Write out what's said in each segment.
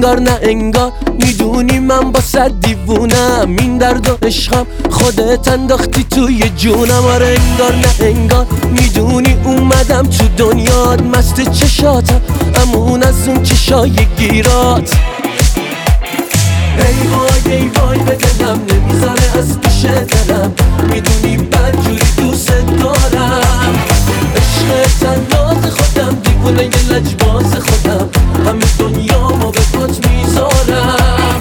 انگار نه انگار میدونی من با صد دیوونم، این درد و عشقم خودت انداختی توی جونم. آره انگار نه انگار میدونی اومدم تو دنیات، مست چشاتم امون از اون چشای گیرات. ای وای ای وای به دلم نمیذاره از پیش دلم، میدونی بدجوری دوست دارم. عشق تنات خودم دیوونه یه لجباز خودم، همه دنیا ما به پات میذارم.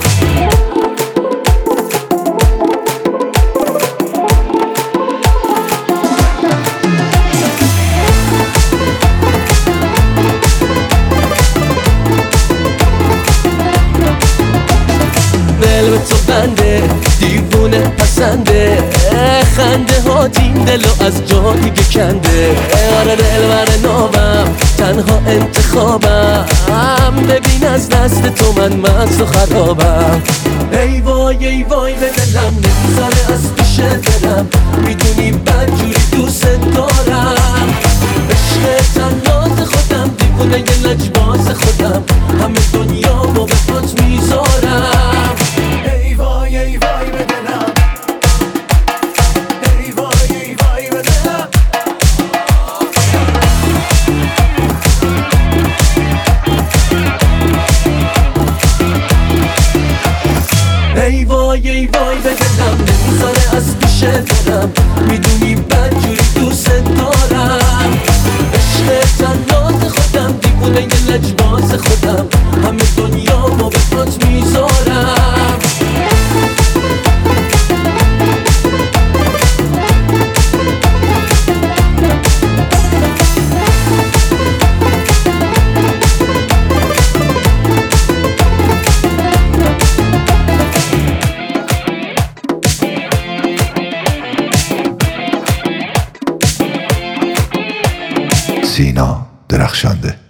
دل به تو بنده دیوونه پسنده، خنده ها این دلو از جا دیگه کنده. آره دلبر نابم تنها انتخابم، ببین از دست تو من مست و خرابم. ای وای ای وای به دلم نمیذاره از پیش دلم، میدونی بدجوری دوست دارم. عشق تنات خودم دیوونه یه لجباز خودم، همه دنیا ما به پات میذارم. ای وای ای وای به دلم، ای وای ای وای به دلم. ای وای ای وای به دلم نمیذاره از پیش دلم، میدونی بدجوری دوست دارم. عشق تنات خودم دیوونه یه لجباز خودم، همه دنیا ما به پات میذارم. سینا درخشانده.